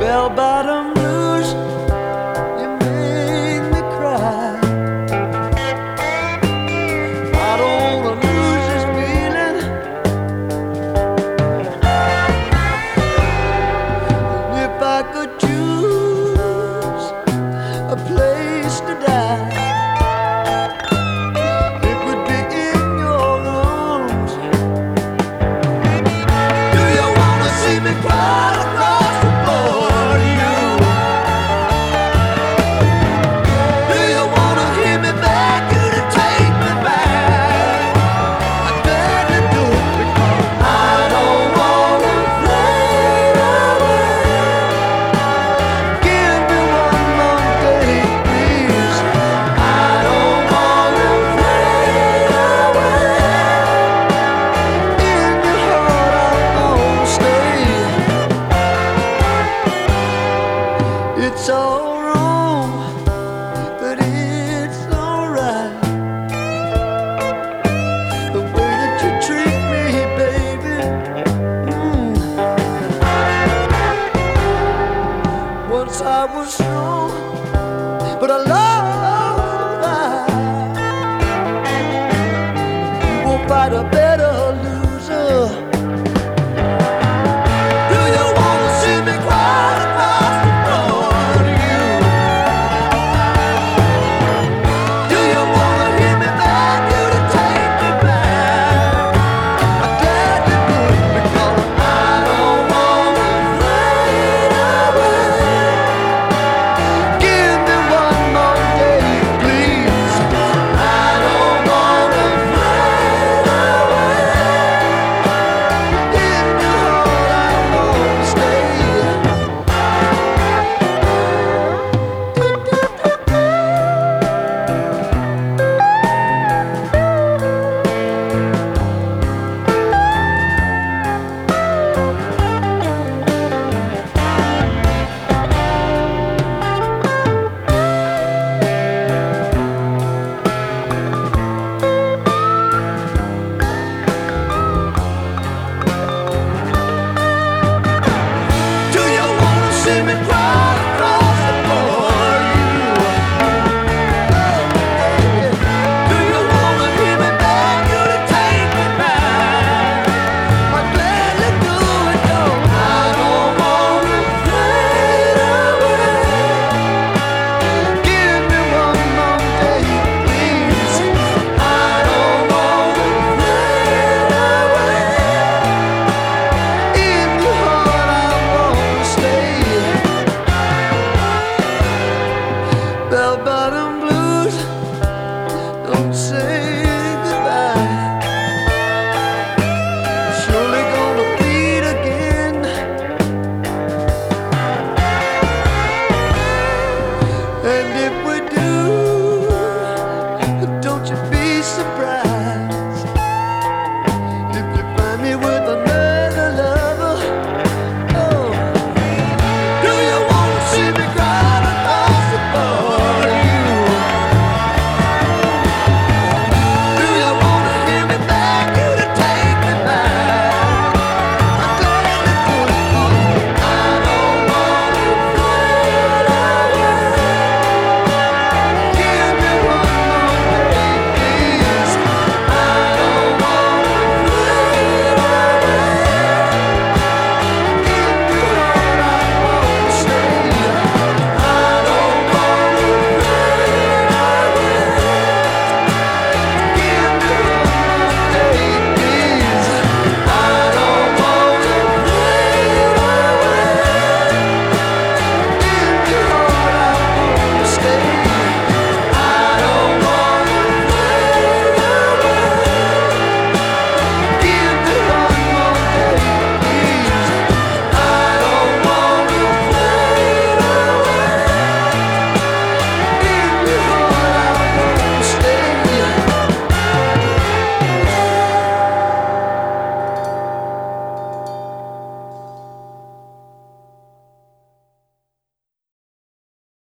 bell-bottom blues, you make me cry. I don't wanna lose this feeling. If I could choose a place to die, it would be in your arms. Do you wanna see me cry across the floor to you? Do you wanna hear me beg you to take me back? I beg to do it because I don't wanna fade away. Give me one more day, please. I don't wanna fade away. In your heart I'm gonna stay. It's all wrong, but it's alright. The way that you treat me, baby. Once I was strong.